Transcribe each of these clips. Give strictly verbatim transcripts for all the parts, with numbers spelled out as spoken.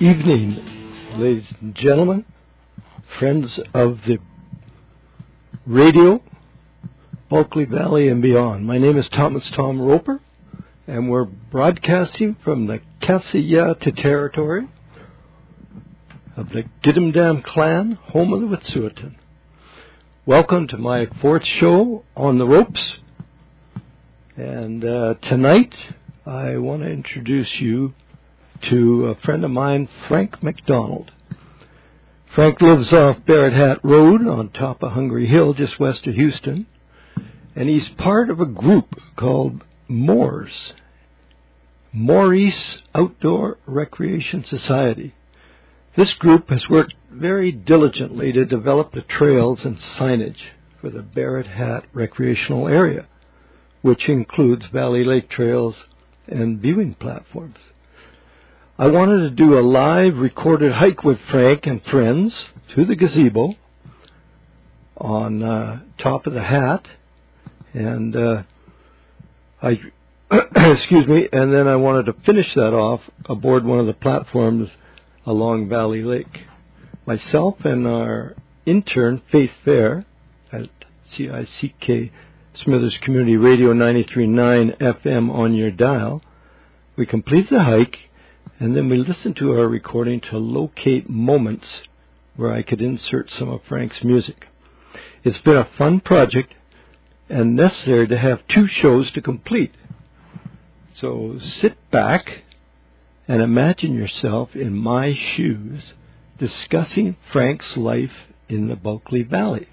evening, ladies and gentlemen, friends of the radio, Bulkley Valley and beyond. My name is Thomas Tom Roper, and we're broadcasting from the Katsayata territory of the Gidimt'en clan, home of the Wet'suwet'en. Welcome to my fourth show on the ropes, and uh, tonight I want to introduce you to a friend of mine, Frank McDonald. Frank lives off Barrett Hat Road on top of Hungry Hill, just west of Houston, and he's part of a group called Moors, Maurice Outdoor Recreation Society. This group has worked very diligently to develop the trails and signage for the Barrett Hat recreational area, which includes Valley Lake trails and viewing platforms. I wanted to do a live recorded hike with Frank and friends to the gazebo on uh, top of the hat, and uh, I, excuse me, and then I wanted to finish that off aboard one of the platforms along Valley Lake. Myself and our intern, Faith Fair, at C I C K Smithers Community Radio ninety-three point nine F M on your dial, we completed the hike, and then we listened to our recording to locate moments where I could insert some of Frank's music. It's been a fun project and necessary to have two shows to complete. So sit back and imagine yourself in my shoes discussing Frank's life in the Bulkley Valley.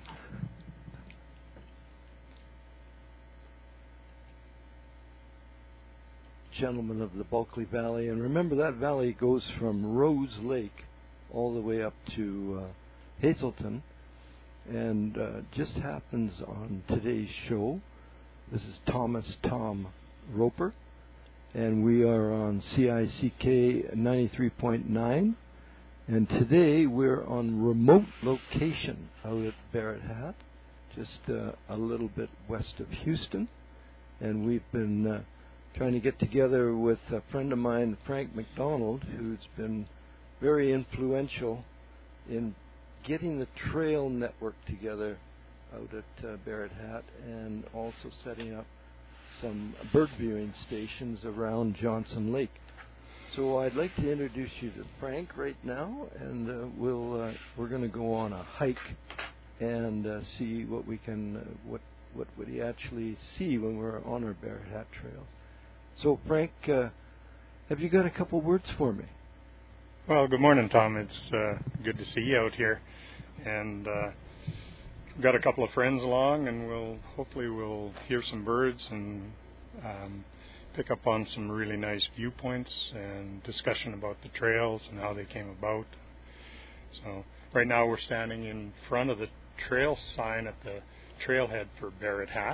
Gentlemen of the Bulkley Valley, and remember that valley goes from Rose Lake all the way up to uh, Hazelton, and uh, just happens on today's show. This is Thomas Tom Roper, and we are on C I C K ninety-three point nine, and today we're on remote location out at Barrett Hat, just uh, a little bit west of Houston, and we've been uh, trying to get together with a friend of mine, Frank McDonald, who's been very influential in getting the trail network together out at uh, Barrett Hat, and also setting up some bird viewing stations around Johnson Lake. So I'd like to introduce you to Frank right now, and uh, we'll uh, we're going to go on a hike and uh, see what we can uh, what what would he actually see when we're on our Barrett Hat trails. So, Frank, uh, have you got a couple words for me? Well, good morning, Tom. It's uh, good to see you out here, and uh, we've got a couple of friends along, and we'll hopefully we'll hear some birds and um, pick up on some really nice viewpoints and discussion about the trails and how they came about. So, right now we're standing in front of the trail sign at the trailhead for Barrett Hat,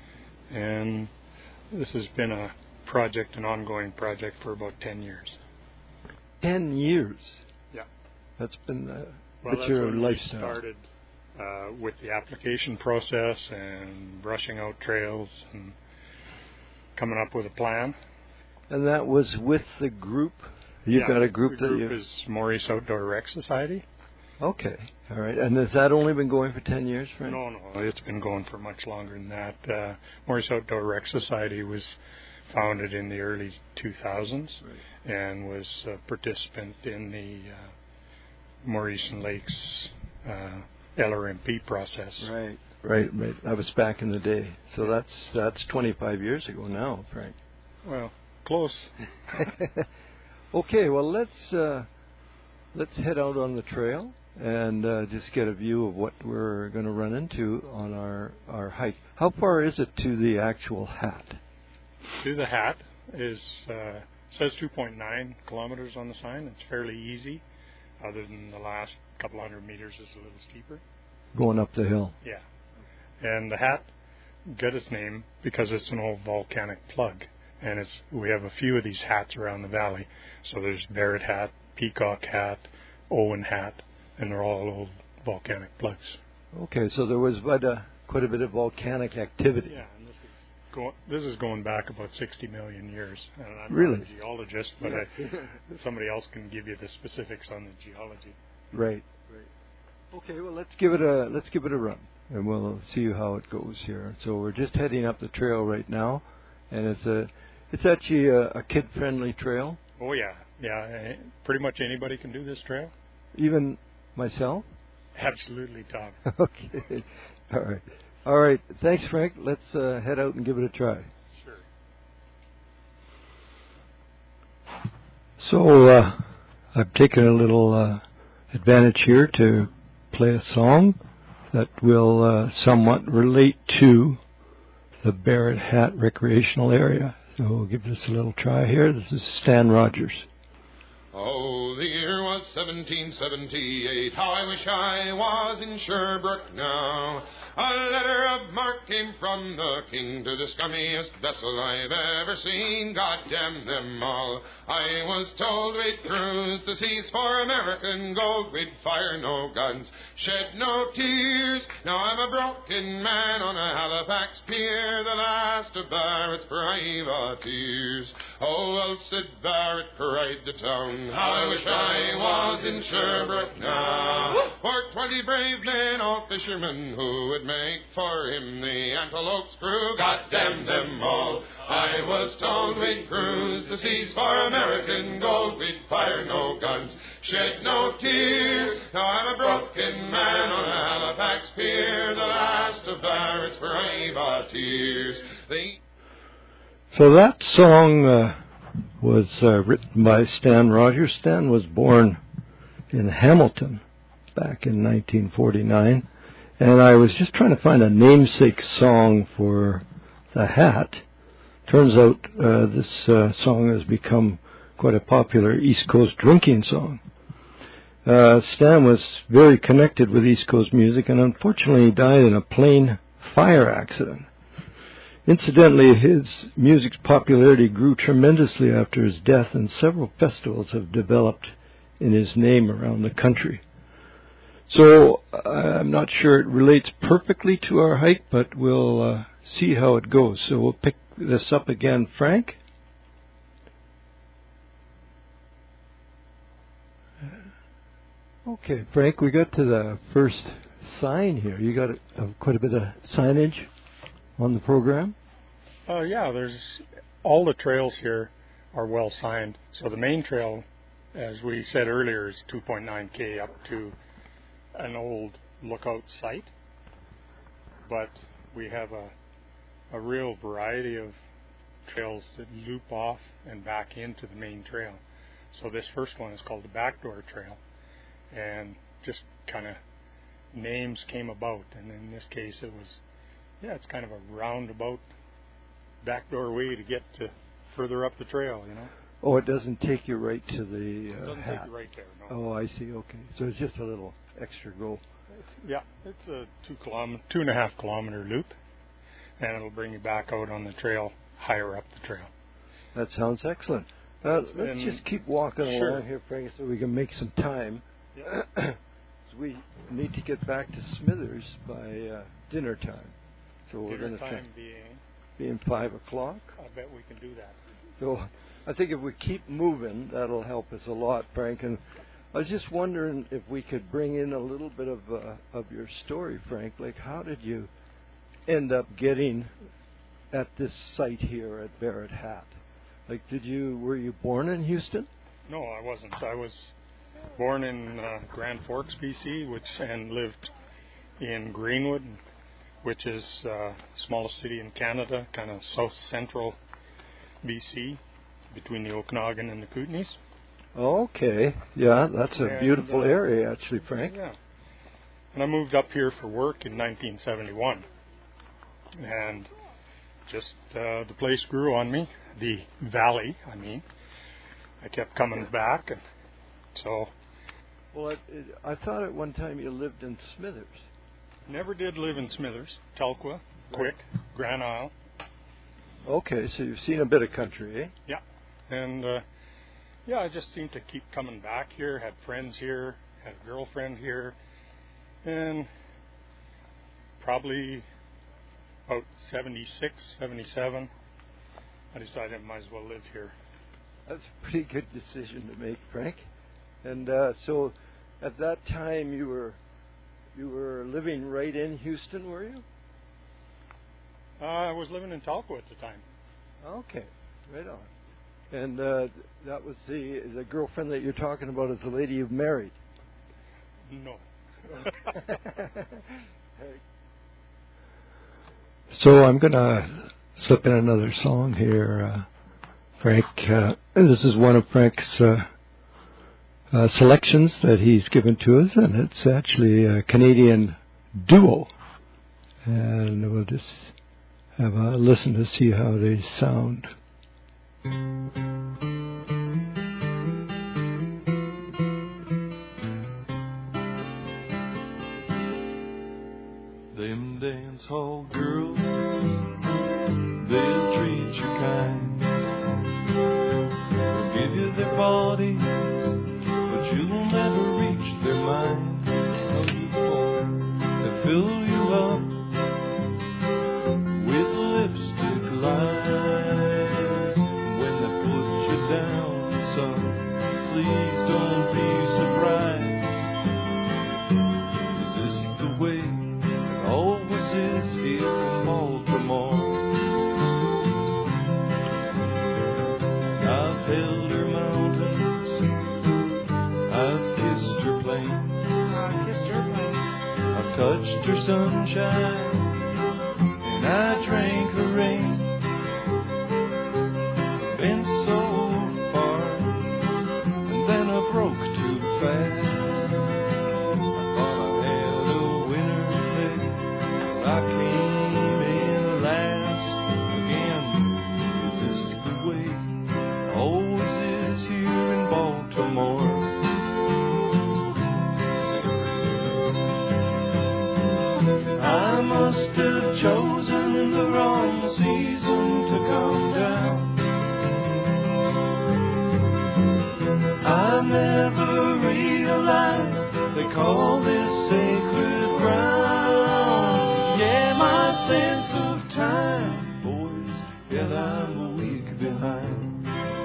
and this has been a project, an ongoing project for about ten years. Ten years? Yeah. That's been uh, well, that's that's your when lifestyle. We started uh, with the application process and brushing out trails and coming up with a plan. And that was with the group? You've yeah, got a group the that group you... is Maurice Outdoor Rec Society. Okay. All right. And has that only been going for ten years, Frank? No, no. It's been going for much longer than that. Uh, Maurice Outdoor Rec Society was founded in the early two thousands, right, and was a participant in the uh, Maurice and Lakes uh, L R M P process. Right, right, right. That was back in the day. So that's that's twenty-five years ago now, Frank. Well, close. Okay, well, let's uh, let's head out on the trail and uh, just get a view of what we're going to run into on our, our hike. How far is it to the actual hat? To the hat is uh, says two point nine kilometers on the sign. It's fairly easy, other than the last couple hundred meters is a little steeper. Going up the hill. Yeah. And the hat got its name because it's an old volcanic plug. And it's we have a few of these hats around the valley. So there's Barrett Hat, Peacock Hat, Owen Hat, and they're all old volcanic plugs. Okay, so there was quite a, quite a bit of volcanic activity. Yeah, and this is go, this is going back about sixty million years, and I'm really? not a geologist, but I, somebody else can give you the specifics on the geology. Right. Right. Okay. Well, let's give it a let's give it a run, and we'll see how it goes here. So we're just heading up the trail right now, and it's a it's actually a, a kid-friendly trail. Oh yeah, yeah. Pretty much anybody can do this trail. Even myself. Absolutely, Tom. Okay. All right. All right. Thanks, Frank. Let's uh, head out and give it a try. Sure. So uh, I've taken a little uh, advantage here to play a song that will uh, somewhat relate to the Barrett Hat Recreational Area. So we'll give this a little try here. This is Stan Rogers. Oh, the year was seventeen seventy-eight. How I wish I was in Sherbrooke now. A letter of marque came from the king to the scummiest vessel I've ever seen. God damn them all. I was told we'd cruise the seas for American gold. We'd fire no guns, shed no tears. Now I'm a broken man on a Halifax pier, the last of Barrett's privateers. Oh, well, said Barrett, cried the town, how I wish I was in Sherbrooke now. For twenty brave men, all fishermen, who would make for him the Antelope's crew. God damn them all. I was told we'd cruise the seas for American gold. We'd fire no guns, shed no tears. Now I'm a broken man on a Halifax pier, the last of Barrett's privateers. They So that song uh, was uh, written by Stan Rogers. Stan was born in Hamilton back in nineteen forty-nine, and I was just trying to find a namesake song for the hat. Turns out uh, this uh, song has become quite a popular East Coast drinking song. Uh, Stan was very connected with East Coast music, and unfortunately he died in a plane fire accident. Incidentally, his music's popularity grew tremendously after his death, and several festivals have developed in his name around the country. So I'm not sure it relates perfectly to our hike, but we'll uh, see how it goes. So we'll pick this up again. Frank? Okay, Frank, we got to the first sign here. You got uh, quite a bit of signage on the program? Uh, yeah, there's all the trails here are well signed. So the main trail, as we said earlier, is two point nine K up to an old lookout site. But we have a a real variety of trails that loop off and back into the main trail. So this first one is called the Backdoor Trail, and just kind of names came about. And in this case, it was yeah, it's kind of a roundabout backdoor way to get to further up the trail, you know. Oh, it doesn't take you right to the uh, It doesn't hat. take you right there, no. Oh, I see. Okay, so it's just a little extra go. It's, yeah, it's a two kilometer, two and a half kilometer loop, and it'll bring you back out on the trail, higher up the trail. That sounds excellent. Uh, let's And just keep walking sure. along here, Frank, so we can make some time. Yeah. We need to get back to Smithers by uh, dinner time. So we're Dinner going to time being, being five o'clock. I bet we can do that. So I think if we keep moving, that'll help us a lot, Frank. And I was just wondering if we could bring in a little bit of uh, of your story, Frank. Like, how did you end up getting at this site here at Barrett Hat? Like, did you were you born in Houston? No, I wasn't. I was born in uh, Grand Forks, B C, which and lived in Greenwood, which is uh, smallest city in Canada, kind of south central B C, between the Okanagan and the Kootenays. Okay, yeah, that's a And, beautiful uh, area, actually, Frank. Yeah. And I moved up here for work in nineteen seventy-one, and just uh, the place grew on me. The valley, I mean. I kept coming back, and so Well, it, it, I thought at one time you lived in Smithers. never did live in Smithers, Telqua, Quick, Grand Isle. Okay, so you've seen a bit of country, eh? Yeah. And, uh, yeah, I just seemed to keep coming back here, had friends here, had a girlfriend here, and probably about seventy-six, seventy-seven, I decided I might as well live here. That's a pretty good decision to make, Frank. And uh, so, at that time, you were you were living right in Houston, were you? Uh, I was living in Talco at the time. Okay, right on. And uh, that was the the girlfriend that you're talking about is the lady you've married? No. So I'm going to slip in another song here, uh, Frank. Uh, this is one of Frank's uh, uh, selections that he's given to us, and it's actually a Canadian duo. And we'll just have a listen to see how they sound. Them dance hall girls, they'll treat you kind. They'll give you their bodies, but you'll never reach their minds. They fill you up with lipstick lines. When they put you down, son, please don't be surprised. Is this the way it always is here in Baltimore? I've held her mountains, I've kissed her plains, I've kissed her plains, I've touched her sunshine, and I drank her rain. Been so far, and then I broke too fast. I thought I had a winner pick, but I came in last again. Is this the way it always is here in Baltimore? I must have chosen the wrong season to come down. I never realized they call this sacred ground. Yeah, my sense of time, boys, yet I'm a week behind.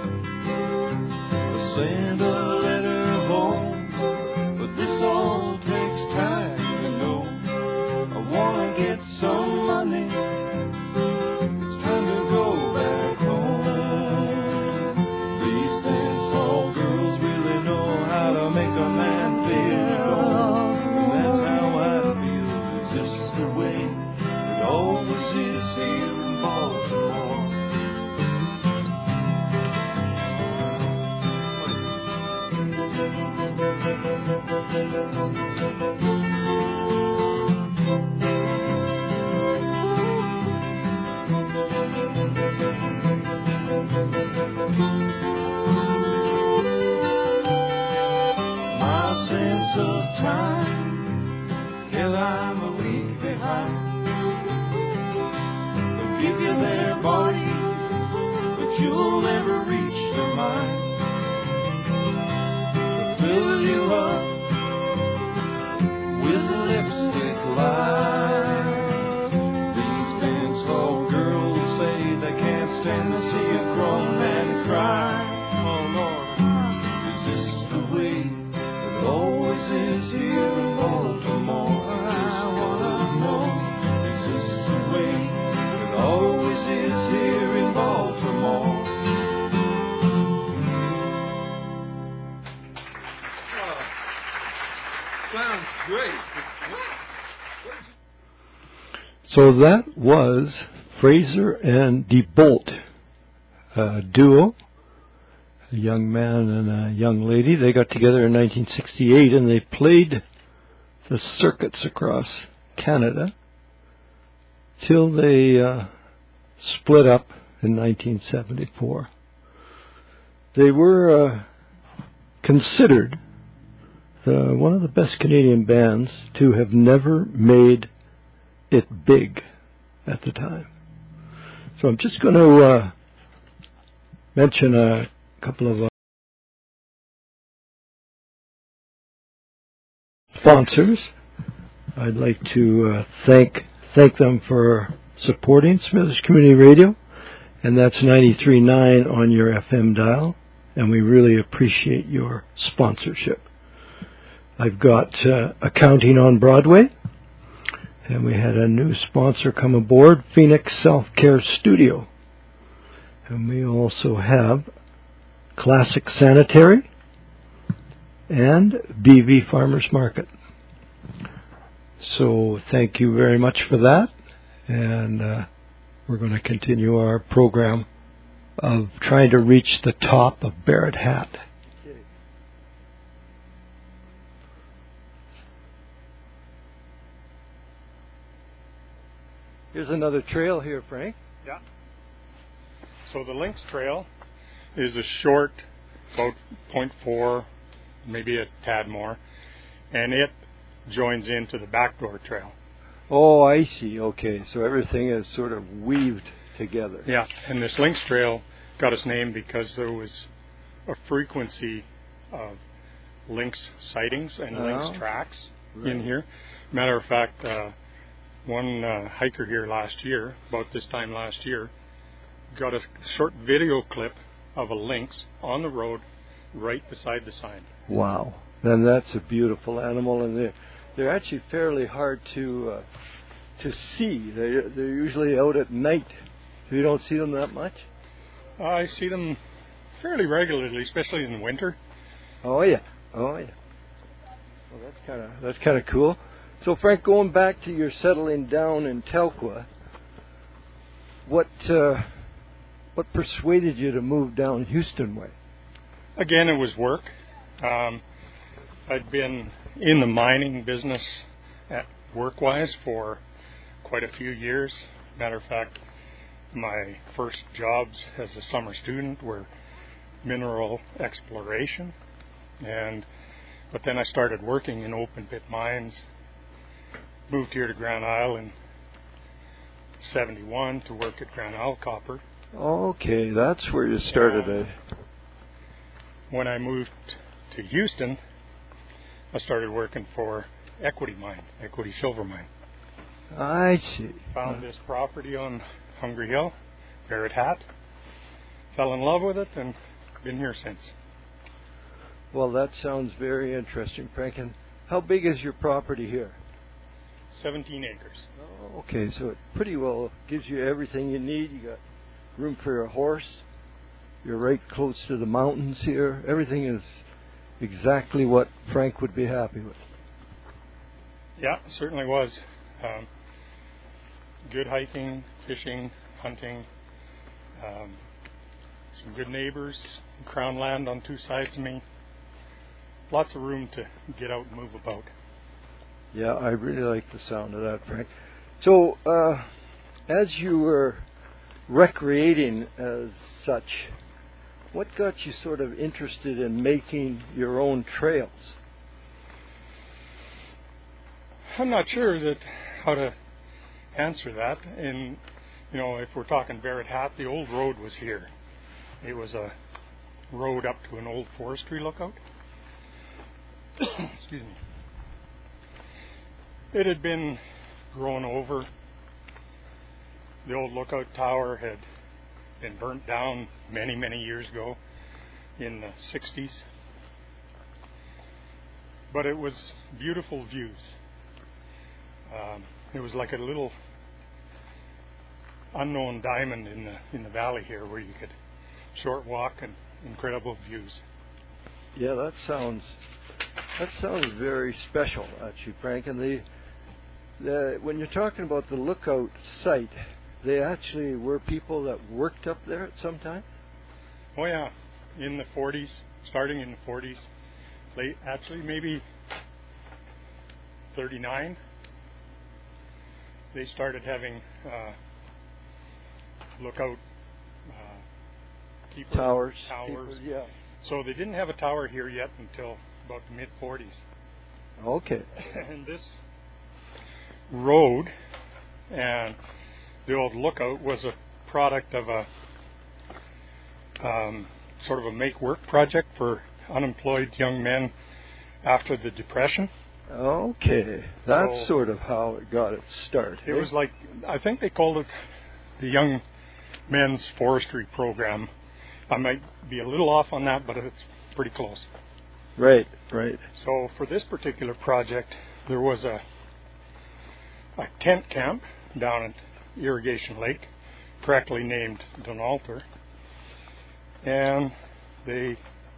I sent a letter home, but this all takes time, you know. I wanna get some money, it's time to go back home. These dance hall girls really know how to make a man feel, and that's how I feel. Is this the way it always is here in Baltimore? My sense of time, hell, I'm a week behind. They'll give you their bodies, but you'll never reach their minds. They'll fill you up with lipstick lines. These dance hall girls say they can't stand to see a grown man cry. Oh Lord, is this the way it always is here in Baltimore? I wanna know, is this the way it always is here in Baltimore? Oh, sounds great. So that was Fraser and DeBolt, a duo, a young man and a young lady. They got together in nineteen sixty-eight and they played the circuits across Canada till they uh, split up in nineteen seventy-four. They were uh, considered uh, one of the best Canadian bands to have never made it big at the time. So I'm just going to uh, mention a couple of uh, sponsors. I'd like to uh, thank thank them for supporting Smithers Community Radio, and that's ninety-three point nine on your F M dial, and we really appreciate your sponsorship. I've got uh, Accounting on Broadway, and we had a new sponsor come aboard, Phoenix Self-Care Studio. And we also have Classic Sanitary and B V Farmers Market. So thank you very much for that. And uh, we're going to continue our program of trying to reach the top of Barrett Hat. Here's another trail here, Frank. Yeah. So the Lynx Trail is a short, about point four, maybe a tad more, and it joins into the Backdoor Trail. Oh, I see. Okay, so everything is sort of weaved together. Yeah, and this Lynx Trail got its name because there was a frequency of lynx sightings and Oh, lynx tracks right. in here. Matter of fact, uh, one uh, hiker here last year, about this time last year, got a short video clip of a lynx on the road right beside the sign. Wow. Then that's a beautiful animal, and they're, they're actually fairly hard to uh, to see. They're, they're usually out at night. So you don't see them that much? Uh, I see them fairly regularly, especially in the winter. Oh, yeah. Oh, yeah. Well, that's kind of that's kind of cool. So, Frank, going back to your settling down in Telkwa, what uh, what persuaded you to move down Houston way? Again, it was work. Um, I'd been in the mining business at work-wise for quite a few years. Matter of fact, my first jobs as a summer student were mineral exploration, and but then I started working in open-pit mines. Moved here to Grand Isle in seventy-one to work at Grand Isle Copper. Okay, that's where you started it. When I moved to Houston, I started working for Equity Mine, Equity Silver Mine. I see. Found this property on Hungry Hill, Barrett Hat. Fell in love with it and been here since. Well, that sounds very interesting, Frank. And how big is your property here? seventeen acres. Oh, okay, so it pretty well gives you everything you need. You got room for your horse. You're right close to the mountains here. Everything is exactly what Frank would be happy with. Yeah, certainly was. Um, good hiking, fishing, hunting. Um, some good neighbors. Crown land on two sides of me. Lots of room to get out and move about. Yeah, I really like the sound of that, Frank. So, uh, as you were recreating as such, what got you sort of interested in making your own trails? I'm not sure that how to answer that. And you know, if we're talking Barrett Hat, the old road was here. It was a road up to an old forestry lookout. Excuse me. It had been grown over. The old lookout tower had been burnt down many, many years ago in the sixties. But it was beautiful views. Um, it was like a little unknown diamond in the in the valley here, where you could short walk and incredible views. Yeah, that sounds that sounds very special, actually, Frank. And the the when you're talking about the lookout site, they actually were people that worked up there at some time. Oh yeah, in the forties, starting in the forties, late actually maybe thirty-nine. They started having uh, lookout uh, keeper Towers. towers. People, yeah. So they didn't have a tower here yet until about the mid forties. Okay. And this road and the old lookout was a product of a um, sort of a make work project for unemployed young men after the Depression. Okay, that's So- sort of how it got its start. It eh? was like, I think they called it the Young Men's Forestry Program. I might be a little off on that, but it's pretty close. Right, right. So for this particular project, there was a a tent camp down at Irrigation Lake, correctly named Donalter, and they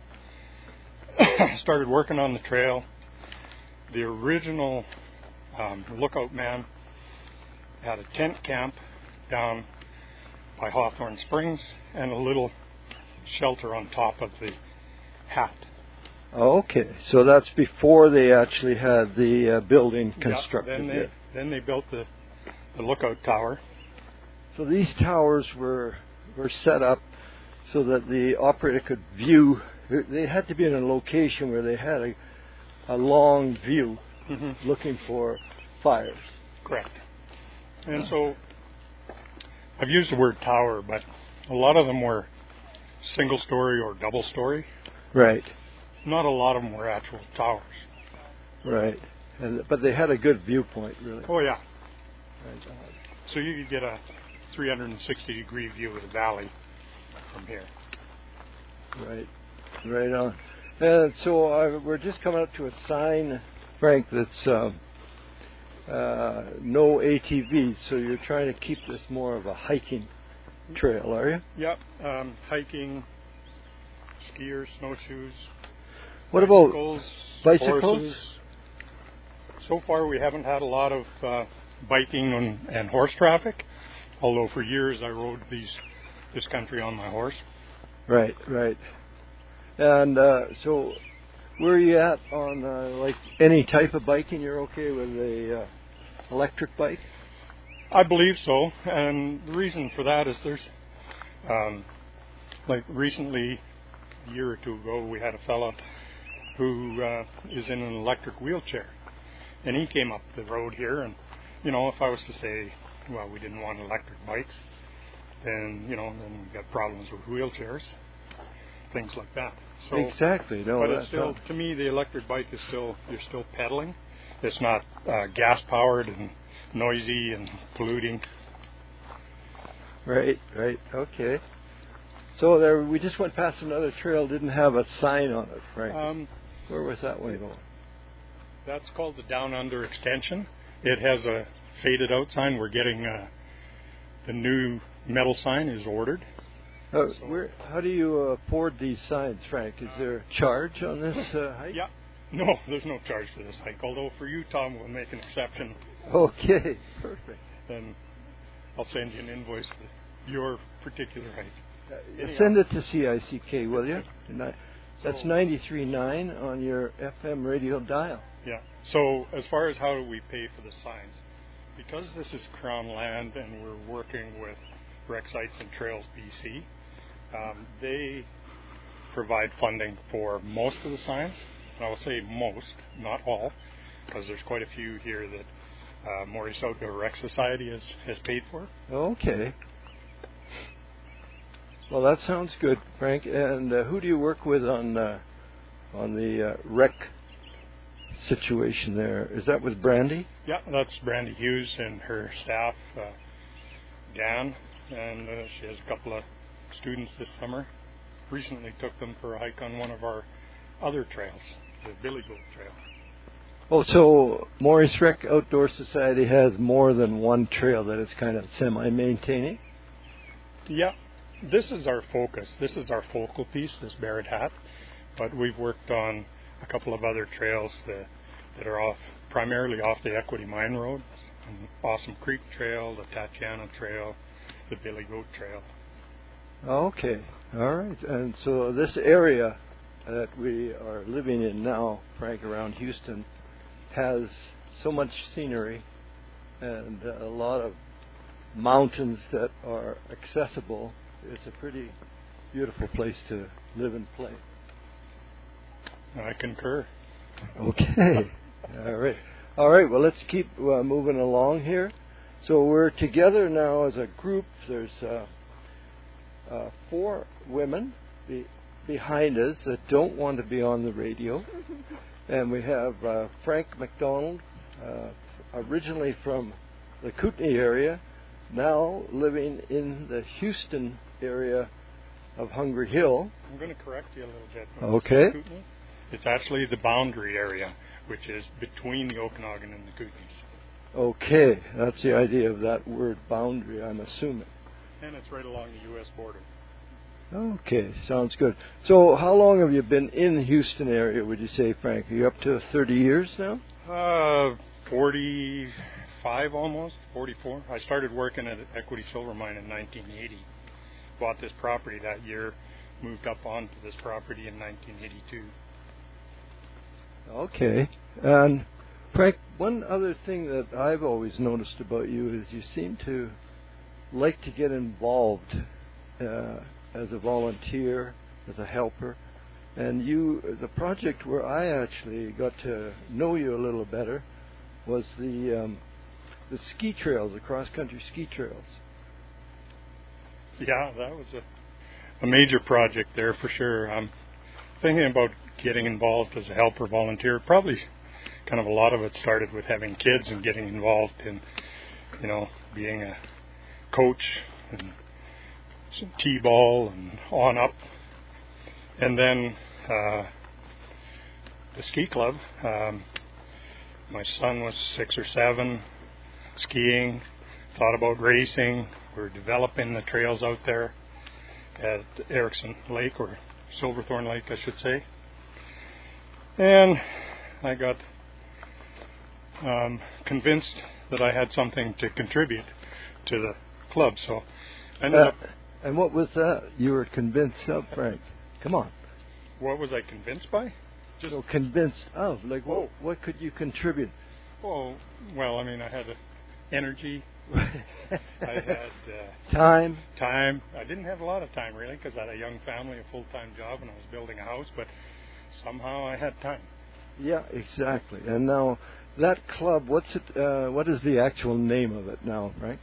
started working on the trail. The original um, lookout man had a tent camp down by Hawthorne Springs and a little shelter on top of the hat. Okay, so that's before they actually had the uh, building Yeah, constructed then they yet. then they built the, the lookout tower. So these towers were were set up so that the operator could view. They had to be in a location where they had a, a long view Mm-hmm. looking for fires. Correct. And so I've used the word tower, but a lot of them were single story or double story. Right, Not a lot of them were actual towers. right. And, but they had a good viewpoint, really. Oh yeah. Right. So you could get a three hundred sixty degree view of the valley from here. Right, right on. And so uh, we're just coming up to a sign, Frank, that's um, uh, no A T Vs. So you're trying to keep this more of a hiking trail, are you? Yep. Um, hiking, skiers, snowshoes. What about bicycles? bicycles? Horses. So far, we haven't had a lot of uh, biking and, and horse traffic. Although for years I rode these this country on my horse. Right, right. And uh, so, where are you at on uh, like any type of biking? You're okay with a uh, electric bike? I believe so, and the reason for that is there's, um, like recently, a year or two ago, we had a fella who uh, is in an electric wheelchair, and he came up the road here, and you know, if I was to say, well, we didn't want electric bikes, then you know, then we got problems with wheelchairs, things like that. So, Exactly. No, but that's it's still, not- to me, the electric bike is still, you're still pedaling. It's not uh, gas powered and noisy and polluting. Right, right. Okay. So there, we just went past another trail. Didn't have a sign on it, Frank. Um, Where was that one going? that's called the Down Under Extension. It has a faded out sign. We're getting uh, the new metal sign is ordered. Uh, So- where? How do you uh, afford these signs, Frank? Is there a charge on this uh, hike? Yeah. No, there's no charge for this hike. Although for you, Tom, we'll make an exception, Okay. Perfect. and I'll send you an invoice for your particular hike. Uh, Anyhow. Send it to C I C K, will you? Ni- That's So- ninety-three point nine on your F M radio dial. Yeah. So as far as how do we pay for the signs, because this is Crown land and we're working with Rec Sites and Trails B C, um, they provide funding for most of the signs. And I will say most, not all, because there's quite a few here that uh, Maurice Outdoor Rec Society has, has paid for. Okay. Well, that sounds good, Frank. And uh, who do you work with on uh, on the uh, rec situation there? Is that with Brandy? Yeah, that's Brandy Hughes and her staff, uh, Dan, and uh, she has a couple of students this summer. Recently took them for a hike on one of our other trails, the Billy Goat Trail. Oh, so Maurice Rec Outdoor Society has more than one trail that it's kind of semi-maintaining? Yeah, this is our focus. This is our focal piece, this Barrett Hat. But we've worked on a couple of other trails that, that are off, primarily off the Equity Mine Road, Awesome Creek Trail, the Tatiana Trail, the Billy Goat Trail. Okay, all right. And so this area that we are living in now, Frank, around Houston, has so much scenery and a lot of mountains that are accessible. It's a pretty beautiful place to live and play. I concur. Okay, all right. All right, well, let's keep uh, moving along here. So we're together now as a group. There's uh, uh, four women be- behind us that don't want to be on the radio. And we have uh, Frank McDonald, uh, originally from the Kootenay area, now living in the Houston area of Hungry Hill. I'm going to correct you a little bit. Okay. Kootenay, it's actually the boundary area, which is between the Okanagan and the Kootenays. Okay, that's the idea of that word boundary, I'm assuming. And it's right along the U S border. Okay, sounds good. So how long have you been in the Houston area, would you say, Frank? Are you up to thirty years now? Uh, forty-five almost, forty-four. I started working at Equity Silver Mine in nineteen eighty. Bought this property that year, moved up onto this property in nineteen eighty-two. Okay. And Frank, one other thing that I've always noticed about you is you seem to like to get involved uh, as a volunteer, as a helper. And you, the project where I actually got to know you a little better was the um, the ski trails, the cross-country ski trails. Yeah, that was a, a major project there for sure. I'm thinking about getting involved as a helper volunteer. Probably kind of a lot of it started with having kids and getting involved in, you know, being a coach and some t-ball and on up. And then uh, the ski club. Um, my son was six or seven, skiing, thought about racing. We're developing the trails out there at Erickson Lake, or Silverthorn Lake, I should say. And I got um, convinced that I had something to contribute to the club, so I ended Uh, up. and what was that you were convinced of, Frank? Come on. What was I convinced by? Just So convinced of, like, what, Oh. what could you contribute? oh, well, I mean, I had a energy. I had uh, Time. time. I didn't have a lot of time really because I had a young family, a full-time job, and I was building a house. But somehow I had time. Yeah, exactly. And now that club, what's it? Uh, what is the actual name of it now, Frank?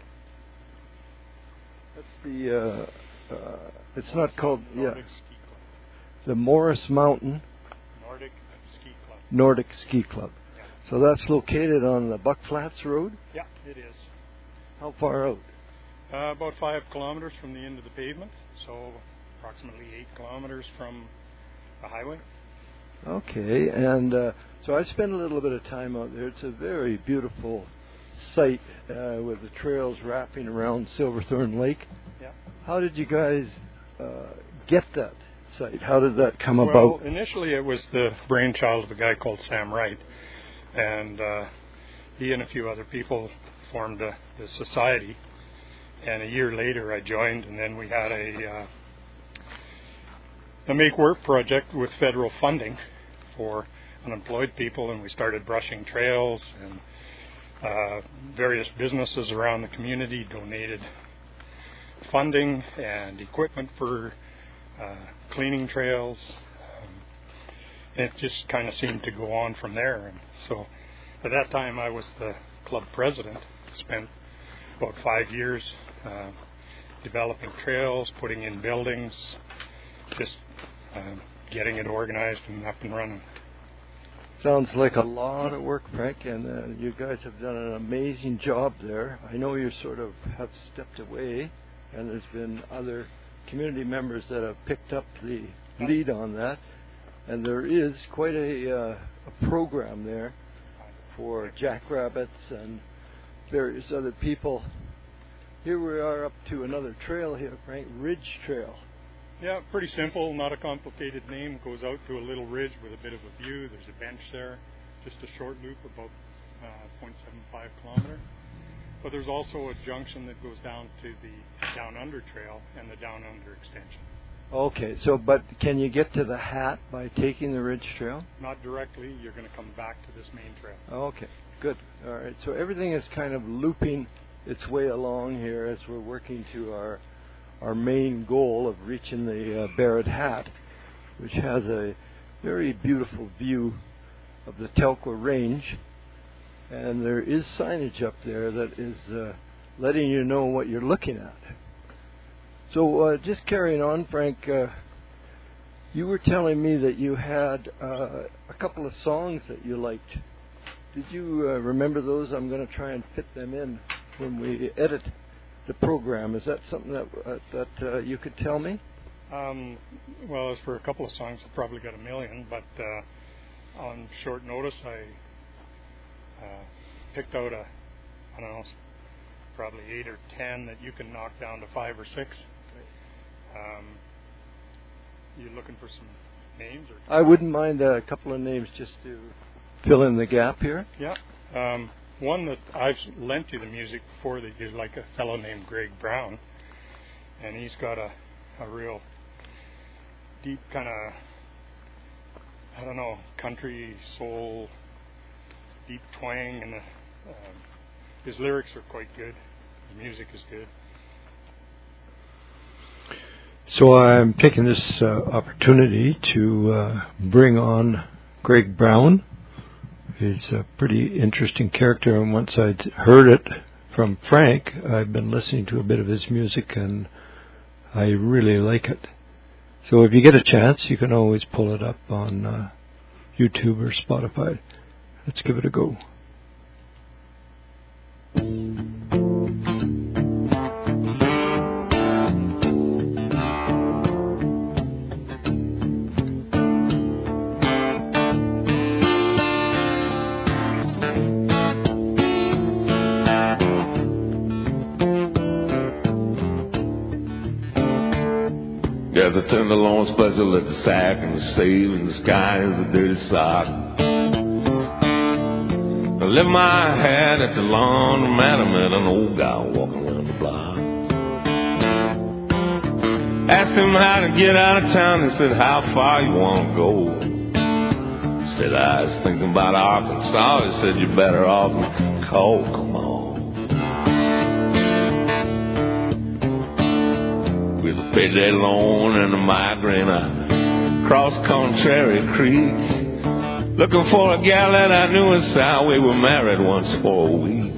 That's the. Uh, uh, it's not called. Nordic Yeah, Ski Club. the Morris Mountain Nordic Ski Club. Nordic Ski Club. Yeah. So that's located on the Buck Flats Road. Yeah, it is. How far out? Uh, about five kilometers from the end of the pavement, so approximately eight kilometers from the highway. Okay, and uh, so I spent a little bit of time out there. It's a very beautiful site uh, with the trails wrapping around Silverthorn Lake. Yeah. How did you guys uh, get that site? How did that come Well, about? initially it was the brainchild of a guy called Sam Wright, and uh, he and a few other people formed a, the society. And a year later I joined, and then we had a uh, a Make Work project with federal funding for unemployed people, and we started brushing trails, and uh, various businesses around the community donated funding and equipment for uh, cleaning trails. Um, it just kind of seemed to go on from there. And so at that time I was the club president, spent about five years uh, developing trails, putting in buildings, just uh, getting it organized and up and running. Sounds like a lot of work, Frank, and uh, you guys have done an amazing job there. I know you sort of have stepped away, and there's been other community members that have picked up the lead on that, and there is quite a, uh, a program there for jackrabbits and various other people. Here we are up to another trail here, Frank, Ridge Trail. Yeah, pretty simple, not a complicated name. Goes out to a little ridge with a bit of a view. There's a bench there, just a short loop, about uh, zero point seven five kilometer. But there's also a junction that goes down to the Down Under Trail and the Down Under extension. Okay, so but can you get to the Hat by taking the Ridge Trail? Not directly. You're going to come back to this main trail. Okay, good. All right, so everything is kind of looping its way along here as we're working to our our main goal of reaching the uh, Barrett Hat, which has a very beautiful view of the Telkwa Range, and there is signage up there that is uh, letting you know what you're looking at. So uh, just carrying on, Frank, uh, You were telling me that you had uh, a couple of songs that you liked. Did you uh, remember those? I'm going to try and fit them in when we edit the program. Is that something that uh, that uh, you could tell me? Um, well, as for a couple of songs, I've probably got a million, but uh, on short notice, I uh, picked out a, I don't know, probably eight or ten that you can knock down to five or six. Um, you looking for some names? Or I wouldn't mind a couple of names just to fill in the gap here. Yeah. Um, one that I've lent you the music before that you like, a fellow named Greg Brown, and he's got a, a real deep kind of, I don't know, country, soul, deep twang, and the, um, his lyrics are quite good. The music is good. So I'm taking this uh, opportunity to uh, bring on Greg Brown. He's a pretty interesting character, and once I'd heard it from Frank, I've been listening to a bit of his music, and I really like it. So if you get a chance, you can always pull it up on uh, YouTube or Spotify. Let's give it a go. As I turn the lawn special at the sack and the save and the sky is a dirty sock. I lift my hat at the laundromat. I met an old guy walking around the block. Asked him how to get out of town. He said, how far you want to go? I said, I was thinking about Arkansas. He said, you're better off in Kokomo. With a payday loan and a migraine, I crossed Contrary Creek, looking for a gal that I knew in South. We were married once for a week.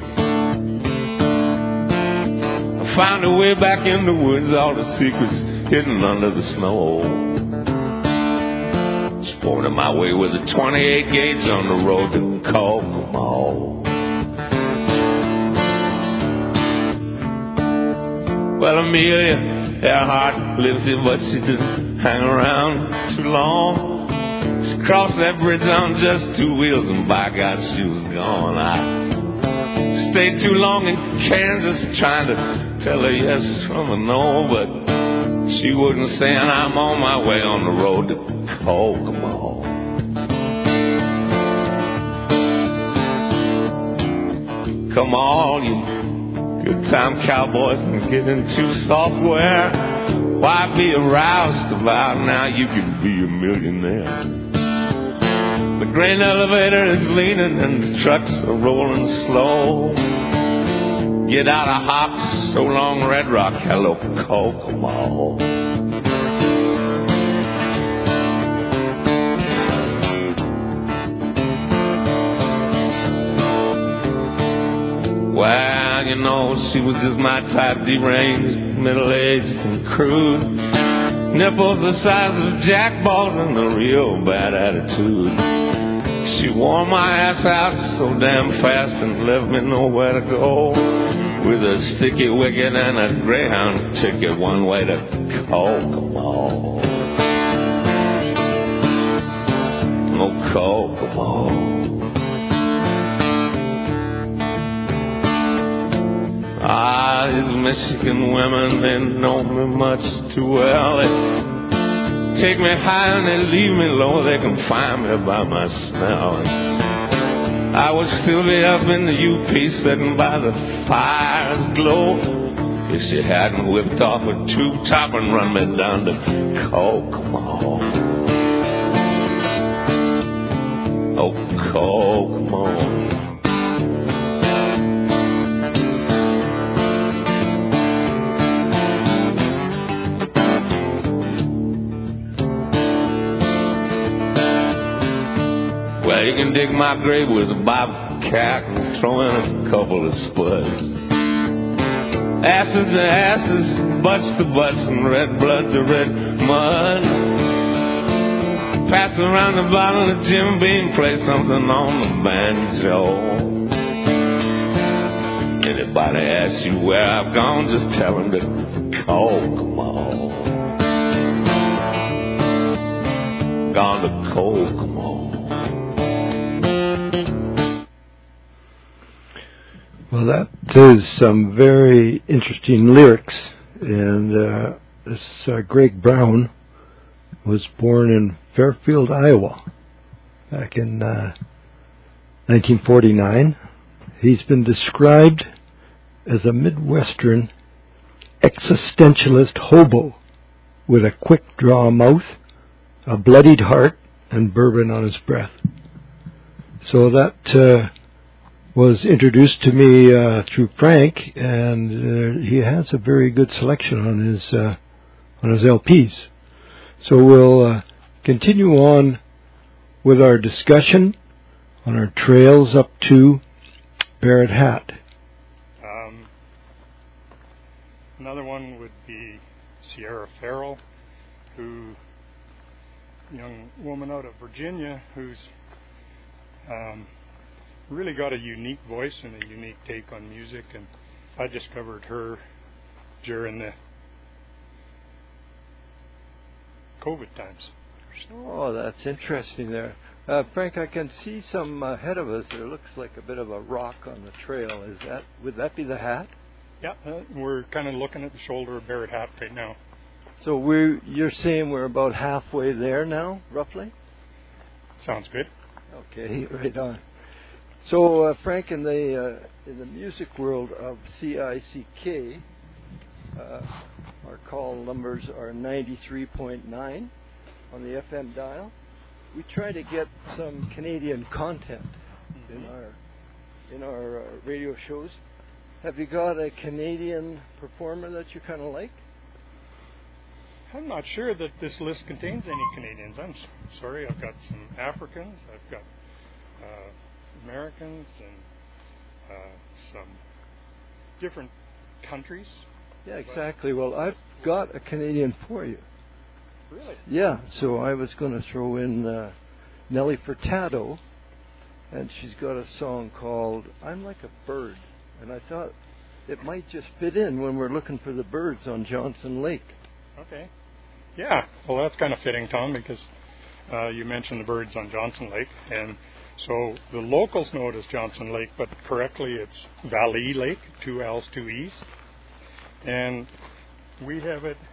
I found a way back in the woods, all the secrets hidden under the snow. Sporting my way with the twenty-eight gauge on the road to Kokomo. Well, Amelia Earhart lives here, but she didn't hang around too long. She crossed that bridge on just two wheels, and by God, she was gone. I stayed too long in Kansas trying to tell her yes from a no, but she wouldn't say, and I'm on my way on the road to Kokomo. Come on, you good time cowboys, and get into software. Why be aroused about now? You can be a millionaire. The grain elevator is leaning and the trucks are rolling slow. Get out of hops, so long Red Rock, hello Kokomo. Well, you know, she was just my type, deranged, middle-aged and crude. Nipples the size of jackballs and a real bad attitude. She wore my ass out so damn fast and left me nowhere to go. With a sticky wicket and a Greyhound ticket, one way to Kokomo. Oh, Kokomo. Ah, these Michigan women, they know me much too well. They take me high and they leave me low. They can find me by my smell. And I would still be up in the U P sitting by the fire's glow if she hadn't whipped off a tube top and run me down to Kokomo. Oh, Kokomo. Well, you can dig my grave with a bobcat and throw in a couple of spuds. Asses to asses, butts to butts, and red blood to red mud. Pass around the bottle of Jim Beam, play something on the banjo. Anybody asks you where I've gone, just tell them to call, come on. Gone to Kokomo. Well, that is some very interesting lyrics. And uh, this uh, Greg Brown was born in Fairfield, Iowa, back in uh, nineteen forty-nine. He's been described as a Midwestern existentialist hobo with a quick-draw mouth, a bloodied heart, and bourbon on his breath. So that uh, was introduced to me uh, through Frank, and uh, he has a very good selection on his uh, on his L Ps. So we'll uh, continue on with our discussion on our trails up to Barrett Hat. Um, another one would be Sierra Farrell, who young woman out of Virginia who's um, really got a unique voice and a unique take on music, and I discovered her during the COVID times. Oh, that's interesting there. Uh, Frank, I can see some ahead of us. There looks like a bit of a rock on the trail. Is that, would that be the hat? Yeah, uh, we're kind of looking at the shoulder of Barrett Hat right now. So we're, you're saying we're about halfway there now, roughly? Sounds good. Okay, right on. So, uh, Frank, in the uh, in the music world of C I C K, uh, our call numbers are ninety-three point nine on the F M dial. We try to get some Canadian content mm-hmm. in our in our uh, radio shows. Have you got a Canadian performer that you kind of like? I'm not sure that this list contains any Canadians. I'm s- sorry. I've got some Africans. I've got uh, Americans and uh, some different countries. Yeah, exactly. Well, I've got a Canadian for you. Really? Yeah, so I was going to throw in uh, Nelly Furtado, and she's got a song called I'm Like a Bird. And I thought it might just fit in when we're looking for the birds on Johnson Lake. Okay. Yeah, well, that's kind of fitting, Tom, because uh, you mentioned the birds on Johnson Lake. And so the locals know it as Johnson Lake, but correctly it's Valley Lake, two L's, two E's. And we have it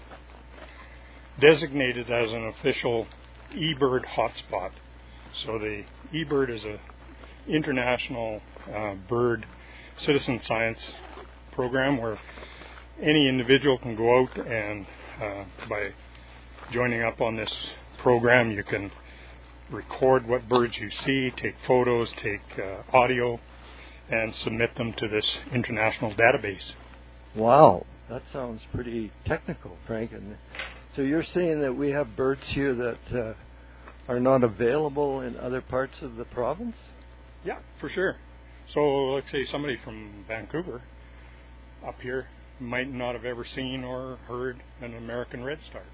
designated as an official eBird hotspot. So the eBird is a international uh, bird citizen science program where any individual can go out and uh, by joining up on this program you can record what birds you see, take photos, take uh, audio, and submit them to this international database. Wow, that sounds pretty technical, Frank. And so you're saying that we have birds here that uh, are not available in other parts of the province? Yeah, for sure. So let's say somebody from Vancouver up here might not have ever seen or heard an American redstart.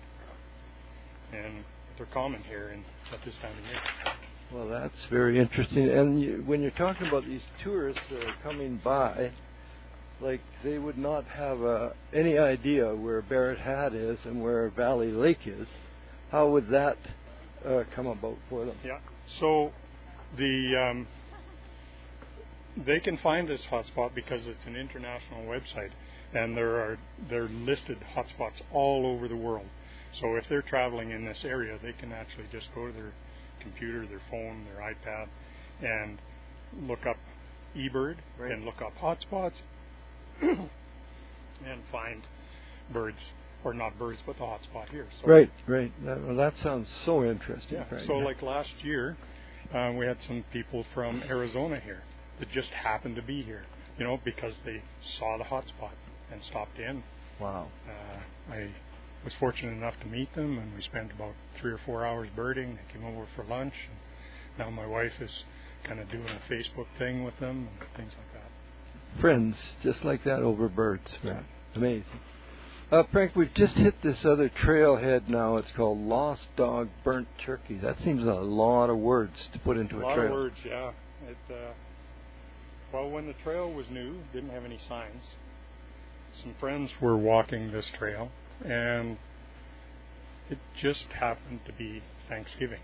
And they're common here in, at this time of year. Well, that's very interesting. And you, when you're talking about these tourists that are coming by, like they would not have uh, any idea where Barrett Hat is and where Valley Lake is, how would that uh, come about for them? Yeah. So the um, they can find this hotspot because it's an international website, and there are they're listed hotspots all over the world. So if they're traveling in this area, they can actually just go to their computer, their phone, their iPad, and look up eBird right. and look up hotspots and find birds, or not birds, but the hotspot here. So right, right. That, well, that sounds so interesting. Yeah. Right so now. like last year, uh, we had some people from Arizona here that just happened to be here, you know, because they saw the hotspot and stopped in. Wow. Uh, I was fortunate enough to meet them, and we spent about three or four hours birding. They came over for lunch, and now my wife is kind of doing a Facebook thing with them and things like that. Friends, just like that over birds. Yeah. Amazing. Uh, Frank, we've just hit this other trailhead now. It's called Lost Dog Burnt Turkey. That seems a lot of words to put into a, a lot trail. of words, yeah. It, uh, well, when the trail was new, didn't have any signs. Some friends were walking this trail, and it just happened to be Thanksgiving.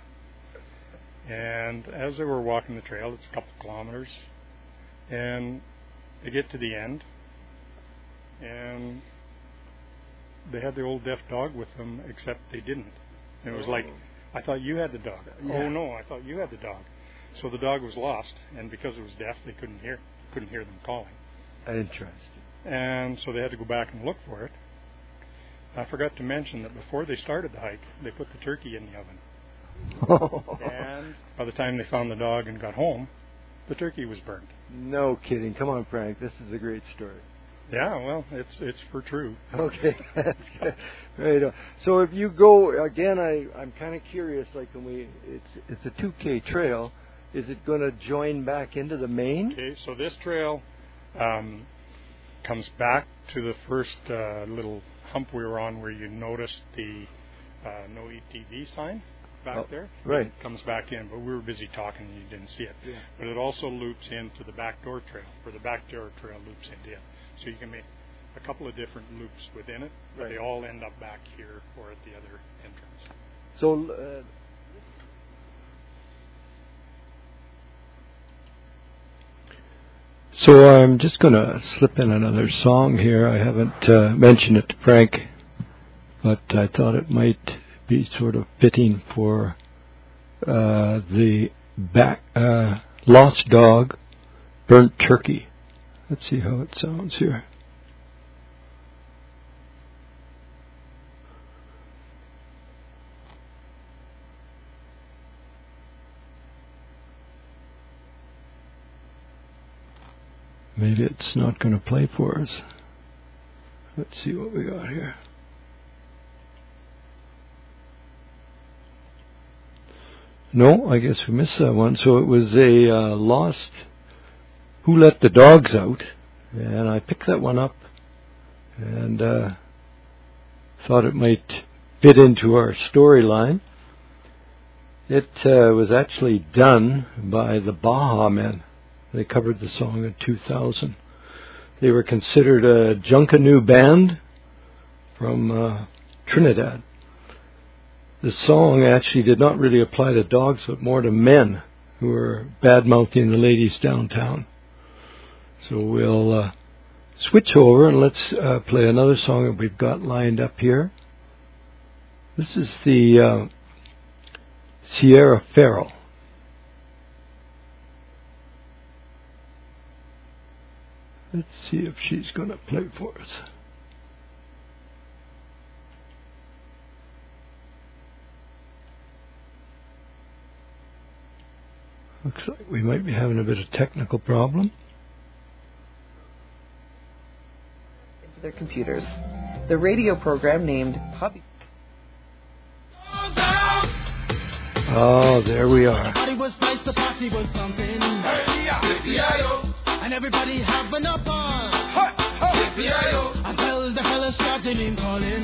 And as they were walking the trail, it's a couple kilometers, and they get to the end, and they had the old deaf dog with them, except they didn't. And it was like, I thought you had the dog. Yeah. Oh no, I thought you had the dog. So the dog was lost, and because it was deaf, they couldn't hear couldn't hear them calling. Interesting. And so they had to go back and look for it. I forgot to mention that before they started the hike, they put the turkey in the oven. And by the time they found the dog and got home, the turkey was burnt. No kidding. Come on, Frank. This is a great story. Yeah, well, it's it's for true. Okay, that's good. Right on. So if you go again, I I'm kind of curious. Like when we, it's it's a two K trail. Is it going to join back into the main? Okay, so this trail um, comes back to the first uh, little hump we were on, where you noticed the uh, no A T V sign back oh, there. Right. It comes back in, but we were busy talking and you didn't see it. Yeah. But it also loops into the back door trail, or the back door trail loops into it. So you can make a couple of different loops within it, but right. They all end up back here or at the other entrance. So, uh, so I'm just going to slip in another song here. I haven't uh, mentioned it to Frank, but I thought it might be sort of fitting for uh, the back uh, Lost Dog Burnt Turkey. Let's see how it sounds here. Maybe it's not going to play for us. Let's see what we got here. No, I guess we missed that one. So it was a uh, Lost Who Let the Dogs Out, and I picked that one up and uh, thought it might fit into our storyline. It uh, was actually done by the Baha Men. They covered the song in two thousand. They were considered a Junkanoo band from uh, Trinidad. The song actually did not really apply to dogs, but more to men who were bad-mouthing the ladies downtown. So we'll uh, switch over and let's uh, play another song that we've got lined up here. This is the uh, Sierra Farrell. Let's see if she's going to play for us. Looks like we might be having a bit of technical problem. Into their computers. The radio program named Hobby. Oh, there we are. Everybody was nice, the party was pumping. And everybody having a ball. Until the fellas started name calling.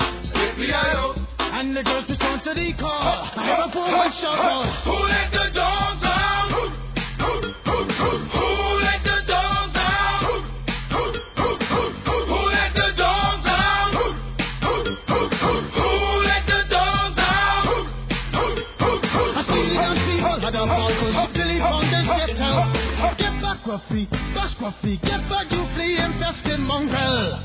And the girls respond to the call. I have a poor one shout out. Who let the dogs out? Who, who, who, who, who let the dogs out? Who, who, who, who, who let the dogs out? Who, who, who, who, who let the dogs out? Who, who, who, who, I see the young people had a ball cause Billy found them get out. Get back, Gruffy, bash Gruffy, get back, you flea infested mongrel.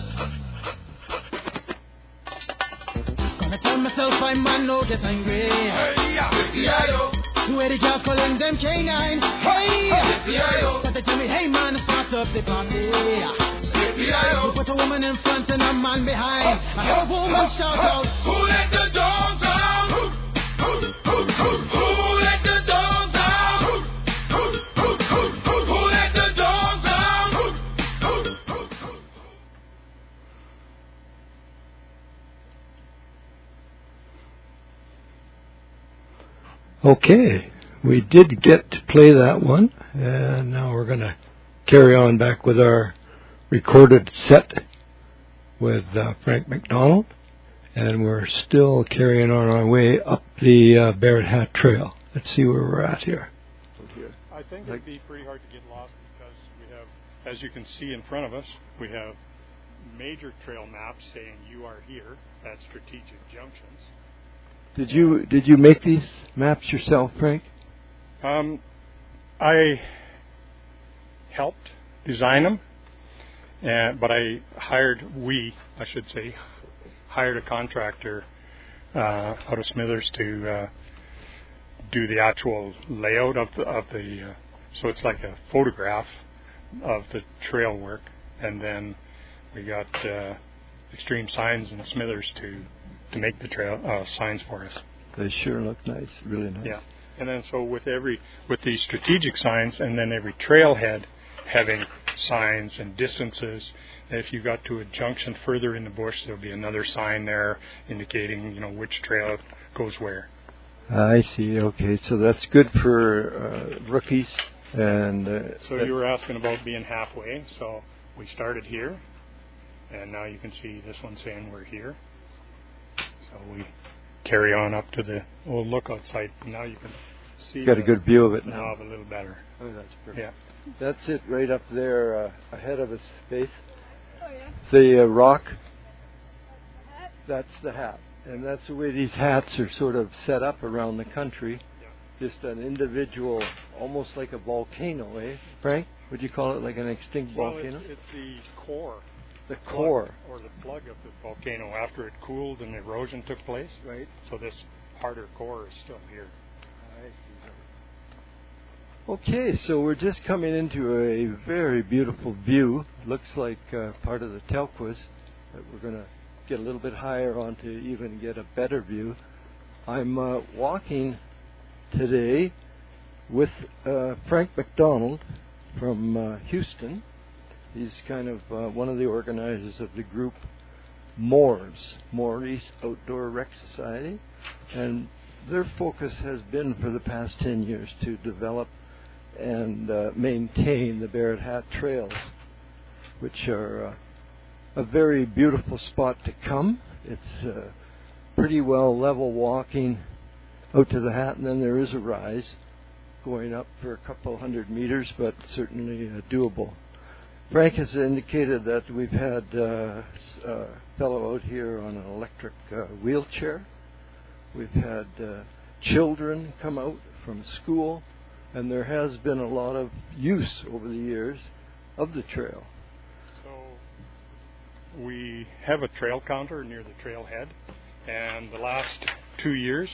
I tell myself I'm man, no get angry. Hey, yeah. Two eighty girls calling them canine. Hey, yeah. But they tell me, hey man, start up the party. You put a woman in front and a man behind. I have a woman shout out. Who let the dogs out? Who, who, who, who, who let the dogs out? Who, who, who, who, who, who let the dogs out? Who, who, who, who. Okay, we did get to play that one, and now we're going to carry on back with our recorded set. with uh, Frank McDonald, and we're still carrying on our way up the uh, Barrett Hat Trail. Let's see where we're at here. I think it'd be pretty hard to get lost because we have, as you can see in front of us, we have major trail maps saying you are here at strategic junctions. Did you did you make these maps yourself, Frank? Um, I helped design them, and, but I hired, we, I should say, hired a contractor uh, out of Smithers to uh, do the actual layout of the, of the uh, so it's like a photograph of the trail work, and then we got uh, Extreme Signs and Smithers to to make the trail uh, signs for us. They sure look nice, really nice. Yeah, and then so with every with these strategic signs, and then every trailhead having signs and distances. If you got to a junction further in the bush, there'll be another sign there indicating, you know, which trail goes where. I see. Okay, so that's good for uh, rookies. And uh, so you were asking about being halfway. So we started here, and now you can see this one saying we're here. So we carry on up to the old lookout site. Now you can see. Got a good view of it now. Knob a little better. Oh, that's perfect. Yeah. That's it right up there uh, ahead of us, Faith. Oh, yeah. The uh, rock. That's the hat. And that's the way these hats are sort of set up around the country. Yeah. Just an individual, almost like a volcano, eh? Frank, would you call it like an extinct well, volcano? It's, it's the core. The core. Or the plug of the volcano after it cooled and erosion took place. Right. So this harder core is still here. I see. Okay, so we're just coming into a very beautiful view. Looks like uh, part of the Telquis that we're going to get a little bit higher on to even get a better view. I'm uh, walking today with uh, Frank McDonald from uh, Houston. He's kind of uh, one of the organizers of the group Moors, Maurice Outdoor Rec Society, and their focus has been for the past ten years to develop and uh, maintain the Barrett Hat Trails, which are uh, a very beautiful spot to come. It's uh, pretty well level walking out to the Hat, and then there is a rise going up for a couple hundred meters, but certainly uh, doable. Frank has indicated that we've had uh, a fellow out here on an electric uh, wheelchair. We've had uh, children come out from school, and there has been a lot of use over the years of the trail. So we have a trail counter near the trailhead, and the last two years,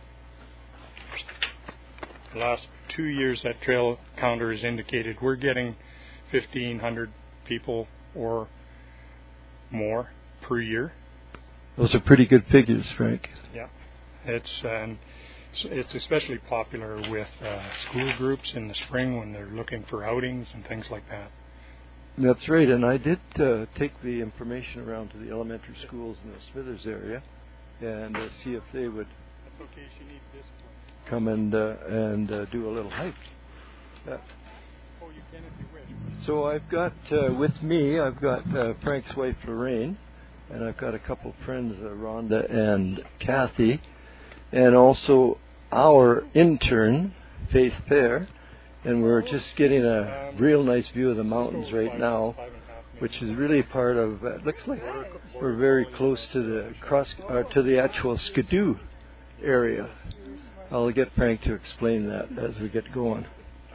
the last two years that trail counter is indicated we're getting fifteen hundred people or more per year. Those are pretty good figures, Frank. Yeah, it's um, it's especially popular with uh, school groups in the spring when they're looking for outings and things like that. That's right, and I did uh, take the information around to the elementary schools in the Smithers area and uh, see if they would That's okay, she needs discipline. come and uh, and uh, do a little hike. Uh, oh, you can if you wish. So I've got uh, with me, I've got uh, Frank's wife Lorraine, and I've got a couple of friends, uh, Rhonda and Kathy, and also our intern, Faith Fair, and we're just getting a real nice view of the mountains right now, which is really part of. Uh, it looks like we're very close to the cross, uh, to the actual Skidoo area. I'll get Frank to explain that as we get going.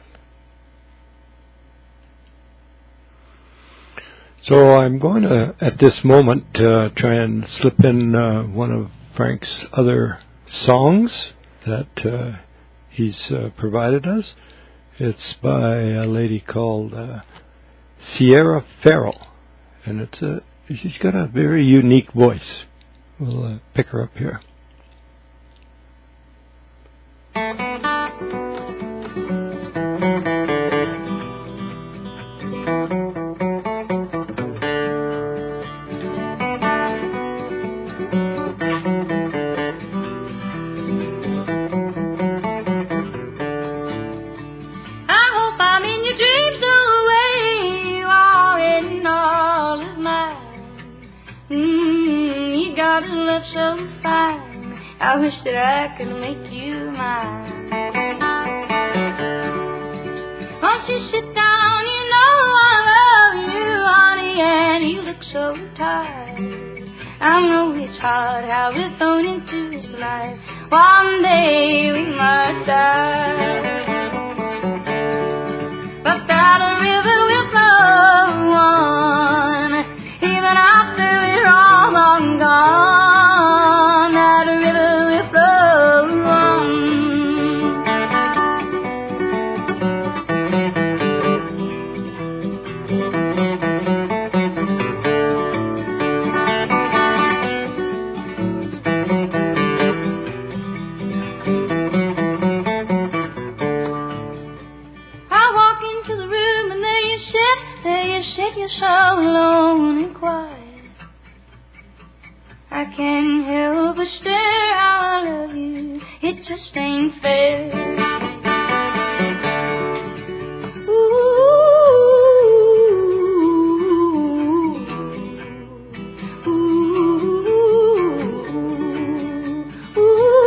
So I'm going to, at this moment, uh, try and slip in uh, one of Frank's other songs that uh, he's uh, provided us. It's by a lady called uh, Sierra Farrell, and it's a she's got a very unique voice. We'll uh, pick her up here. God, you look so fine. I wish that I could make you mine. Won't you sit down? You know I love you, honey, and you look so tired. I know it's hard how we're thrown into this life. One day we must die. But that river will flow on, even after we're all long gone. That river will flow on. You're so alone and quiet. I can't help but stare how I love you. It just ain't fair. Ooh, ooh, ooh,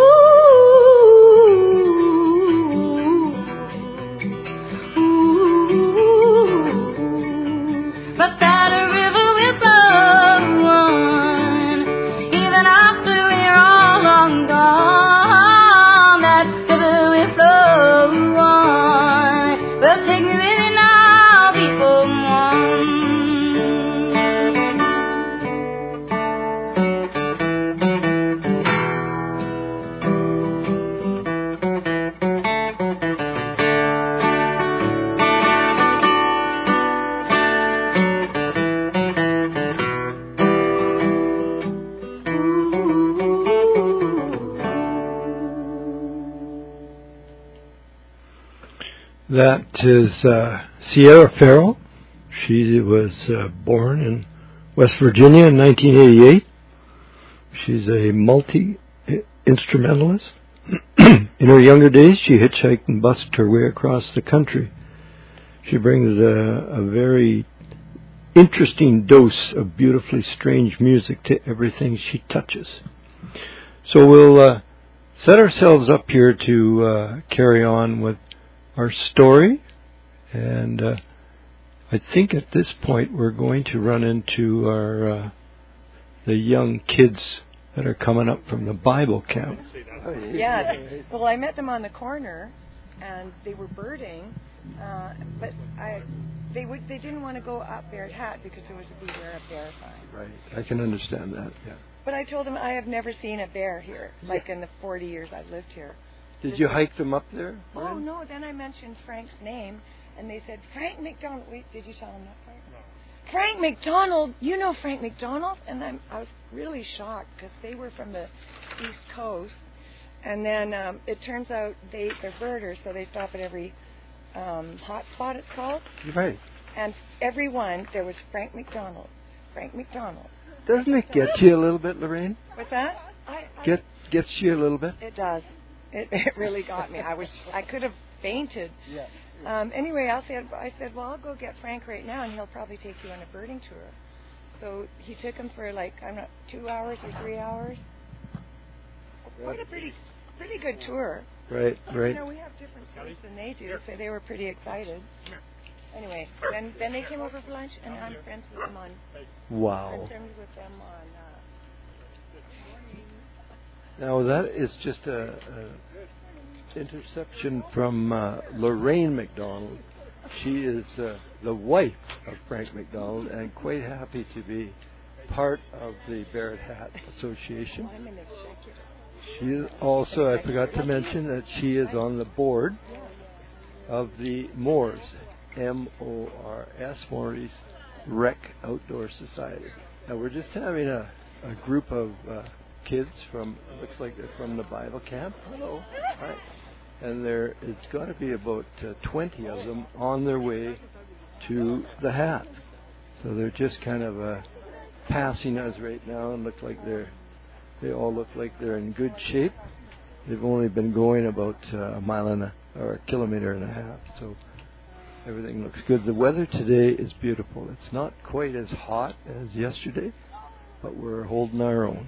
but that river will flow on, even after we're all long gone. That river will flow on. Well, take me with you now before That is uh, Sierra Farrell. She was uh, born in West Virginia in nineteen eighty-eight. She's a multi-instrumentalist. In her younger days, she hitchhiked and busked her way across the country. She brings a, a very interesting dose of beautifully strange music to everything she touches. So we'll uh, set ourselves up here to uh, carry on with our story, and uh, I think at this point we're going to run into our uh, the young kids that are coming up from the Bible camp. Yeah, well, I met them on the corner, and they were birding, uh, but I they would they didn't want to go up Bear Hat because there was a beware of bear sign. Right, I can understand that. Yeah. But I told them I have never seen a bear here, like in the forty years I've lived here. Did you hike them up there? Oh, no. Then I mentioned Frank's name, and they said, Frank McDonald. Wait, did you tell them that part? No. Frank McDonald. You know Frank McDonald? And I'm, I was really shocked because they were from the East Coast. And then um, it turns out they, they're birders, so they stop at every um, hot spot, it's called. Right. And everyone, there was Frank McDonald. Frank McDonald. Doesn't it get you a little bit, Lorraine? What's that? I, I, Get Gets you a little bit? It does. It, it really got me. I was, I could have fainted. Yeah. Um, anyway, I said, I said, well, I'll go get Frank right now, and he'll probably take you on a birding tour. So he took him for like, I'm not, two hours or three hours. Quite a pretty, pretty good tour. Right, right. You know, we have different tastes than they do, so they were pretty excited. Anyway, then then they came over for lunch, and I'm friends with them on. Wow. I'm friends with them on. Uh, Now that is just a, a interception from uh, Lorraine McDonald. She is uh, the wife of Frank McDonald and quite happy to be part of the Barrett Hat Association. I'm an executive. She is also, I forgot to mention that she is on the board of the Moors, M O R S, Maurice Rec Outdoor Society. Now we're just having a, a group of uh, kids from, looks like they're from the Bible camp. Hello. Hi. And there, it's got to be about uh, twenty of them on their way to the Hat. So they're just kind of uh, passing us right now and look like they're, they all look like they're in good shape. They've only been going about uh, a mile and a, or a kilometer and a half. So everything looks good. The weather today is beautiful. It's not quite as hot as yesterday, but we're holding our own.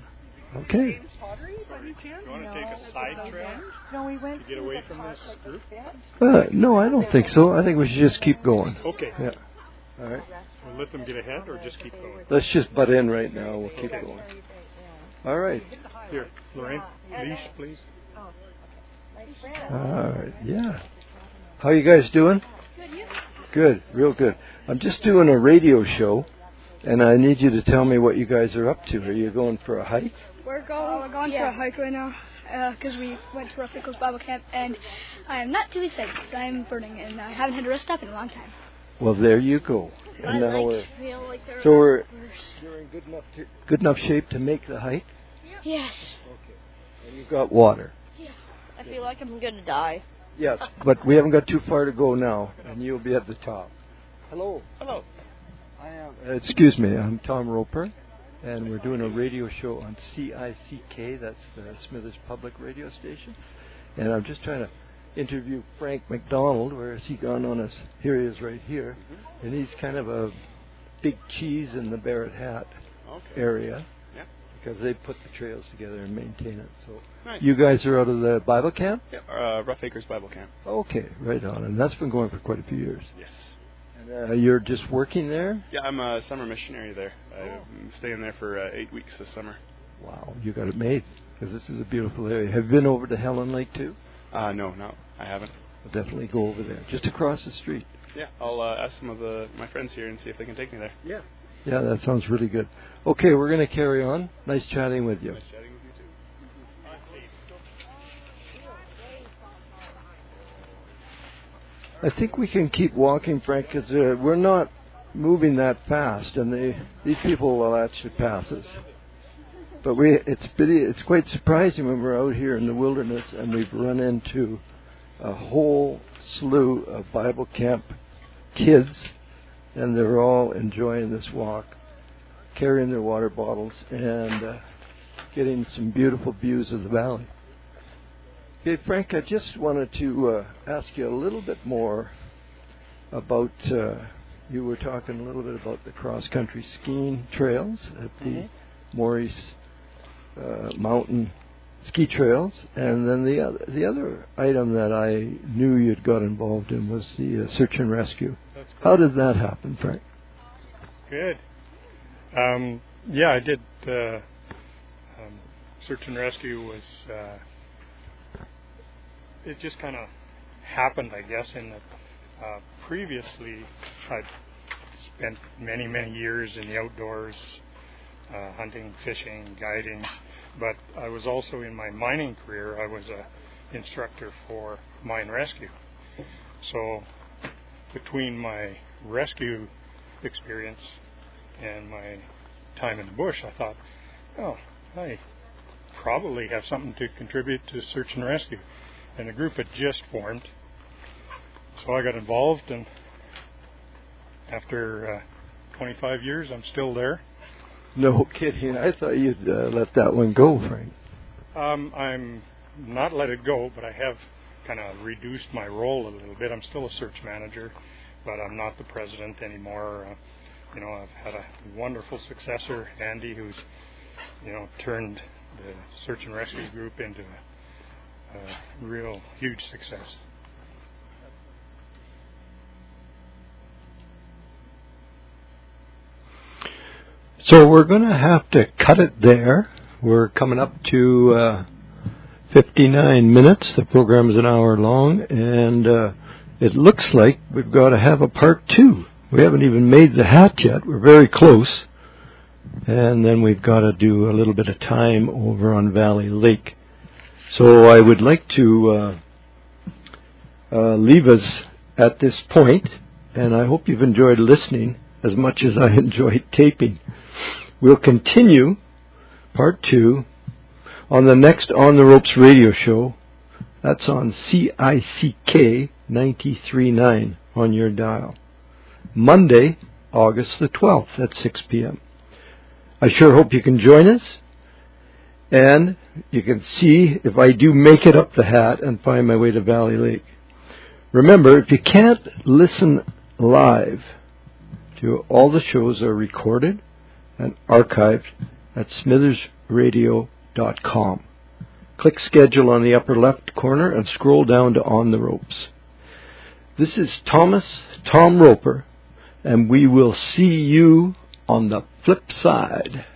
Okay. You want to take a side trail No, we went to get away from this group? Uh, no, I don't think so. I think we should just keep going. Okay. Yeah. All right. We'll let them get ahead or just keep going? Let's just butt in right now. We'll keep going. All right. Here, Lorraine, leash, please. All right. Yeah. How you guys doing? Good. Real good. I'm just doing a radio show, and I need you to tell me what you guys are up to. Are you going for a hike? We're going, we're going yeah. for a hike right now because uh, we went to Rough Pickles Bible Camp, and I am not too excited because I am burning, and I haven't had a rest stop in a long time. Well, there you go. And I now like, we're, feel like so we're you're in good enough to, good enough shape to make the hike. Yes. Okay. And you've got water. Yeah. I feel like I'm gonna die. Yes, but we haven't got too far to go now, and you'll be at the top. Hello. Hello. I am. Uh, excuse me. I'm Tom Roper, and we're doing a radio show on C I C K. That's the Smithers Public Radio Station, and I'm just trying to interview Frank McDonald. Where has he gone on us? Here he is, right here, mm-hmm. and he's kind of a big cheese in the Barrett Hat okay. area. Yeah. Because they put the trails together and maintain it. So nice. You guys are out of the Bible camp? Yeah, uh, Rough Acres Bible Camp. Okay, right on. And that's been going for quite a few years. Yes. And uh, you're just working there? Yeah, I'm a summer missionary there. I'm staying there for uh, eight weeks this summer. Wow, you got it made. Because this is a beautiful area. Have you been over to Helen Lake too? Uh, no, no, I haven't. I'll definitely go over there. Just across the street. Yeah, I'll uh, ask some of the, my friends here and see if they can take me there. Yeah. Yeah, that sounds really good. Okay, we're going to carry on. Nice chatting with you. Nice chatting with you too. I think we can keep walking, Frank, because uh, we're not moving that fast, and they, these people will actually pass us. But we, it's pretty, it's quite surprising when we're out here in the wilderness and we've run into a whole slew of Bible camp kids, and they're all enjoying this walk, carrying their water bottles, and uh, getting some beautiful views of the valley. Okay, Frank, I just wanted to uh, ask you a little bit more about, uh, you were talking a little bit about the cross-country skiing trails at the mm-hmm. Maurice uh, Mountain Ski Trails, and then the other, the other item that I knew you'd got involved in was the uh, search and rescue. That's good. How did that happen, Frank? Good. Um, yeah, I did. Uh, um, search and rescue was. Uh, it just kind of happened, I guess. In that uh, previously, I'd spent many, many years in the outdoors, uh, hunting, fishing, guiding. But I was also in my mining career. I was a instructor for mine rescue. So between my rescue experience and my time in the bush, I thought, oh, I probably have something to contribute to search and rescue. And the group had just formed. So I got involved, and after uh, twenty-five years, I'm still there. No kidding. I thought you'd uh, let that one go, Frank. Um, I'm not let it go, but I have kind of reduced my role a little bit. I'm still a search manager, but I'm not the president anymore. Uh, you know, I've had a wonderful successor, Andy, who's, you know, turned the search and rescue group into a, a real huge success. So we're going to have to cut it there. We're coming up to uh, fifty-nine minutes. The program is an hour long, and uh, it looks like we've got to have a part two. We haven't even made the hat yet. We're very close. And then we've got to do a little bit of time over on Valley Lake. So I would like to uh, uh, leave us at this point, and I hope you've enjoyed listening as much as I enjoyed taping. We'll continue part two on the next On the Ropes radio show. That's on C I C K ninety-three point nine on your dial. Monday, August the twelfth at six p.m. I sure hope you can join us, and you can see if I do make it up the hat and find my way to Valley Lake. Remember, if you can't listen live, to all the shows are recorded and archived at smithers radio dot com. Click Schedule on the upper left corner and scroll down to On the Ropes. This is Thomas Tom Roper, and we will see you on the flip side.